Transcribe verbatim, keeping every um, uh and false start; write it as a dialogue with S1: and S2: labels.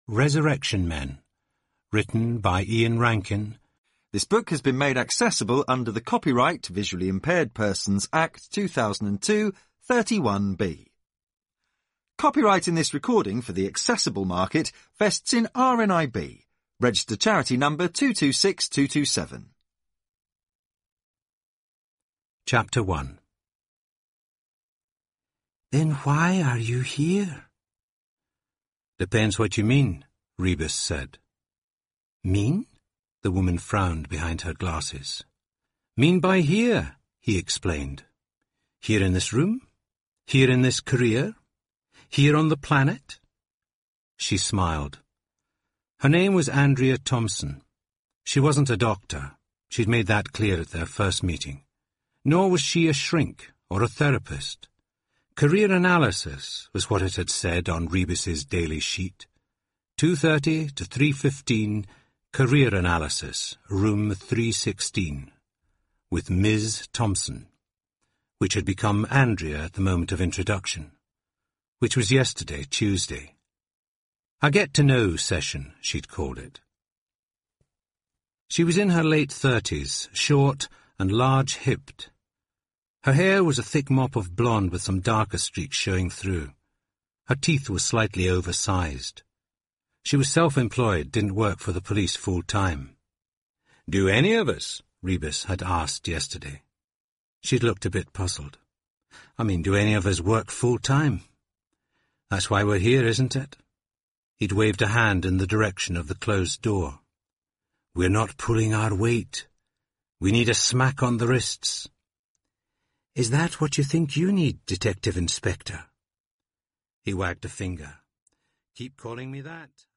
S1: Resurrection Men, written by Ian Rankin.
S2: This book has been made accessible under the Copyright Visually Impaired Persons Act two thousand two, thirty-one B. Copyright in this recording for the accessible market vests in R N I B, registered charity number two two six two two seven.
S1: Chapter one.
S3: Then why are you here?
S1: Depends what you mean, Rebus said.
S3: Mean?
S1: The woman frowned behind her glasses. Mean by here, he explained. Here in this room? Here in this career? Here on the planet? She smiled. Her name was Andrea Thompson. She wasn't a doctor. She'd made that clear at their first meeting. Nor was she a shrink or a therapist. Career analysis was what it had said on Rebus's daily sheet. two thirty to three fifteen, career analysis, room three sixteen, with Miz Thompson, which had become Andrea at the moment of introduction, which was yesterday, Tuesday. A get-to-know session, she'd called it. She was in her late thirties, short and large-hipped. Her hair was a thick mop of blonde with some darker streaks showing through. Her teeth were slightly oversized. She was self-employed, didn't work for the police full-time. "Do any of us?" Rebus had asked yesterday. She'd looked a bit puzzled. "I mean, do any of us work full-time? That's why we're here, isn't it?" He'd waved a hand in the direction of the closed door. "We're not pulling our weight. We need a smack on the wrists."
S3: "Is that what you think you need, Detective Inspector?"
S1: He wagged a finger. "Keep calling me that.